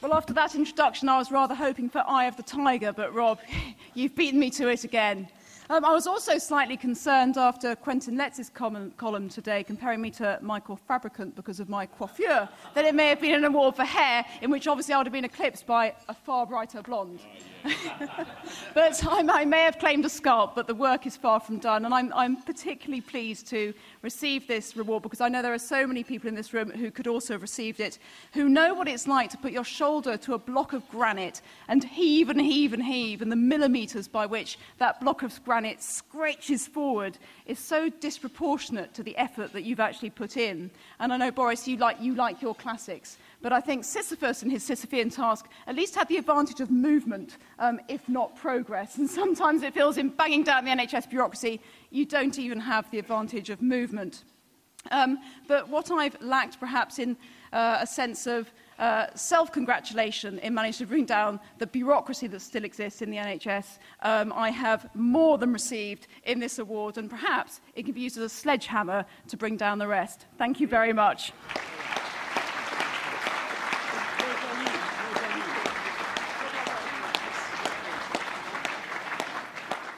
Well, after that introduction, I was rather hoping for Eye of the Tiger, but Rob, you've beaten me to it again. I was also slightly concerned after Quentin Letz's column today, comparing me to Michael Fabricant because of my coiffure, that it may have been an award for hair, in which obviously I would have been eclipsed by a far brighter blonde. But I may have claimed a scalp, but the work is far from done, and I'm particularly pleased to receive this reward because I know there are so many people in this room who could also have received it, who know what it's like to put your shoulder to a block of granite and heave and heave and heave, and the millimetres by which that block of granite scratches forward is so disproportionate to the effort that you've actually put in. And I know, Boris, you like your classics, but I think Sisyphus and his Sisyphean task at least had the advantage of movement, if not progress. And sometimes it feels in banging down the NHS bureaucracy, you don't even have the advantage of movement. But what I've lacked perhaps in a sense of self-congratulation in managing to bring down the bureaucracy that still exists in the NHS, I have more than received in this award, and perhaps it can be used as a sledgehammer to bring down the rest. Thank you very much.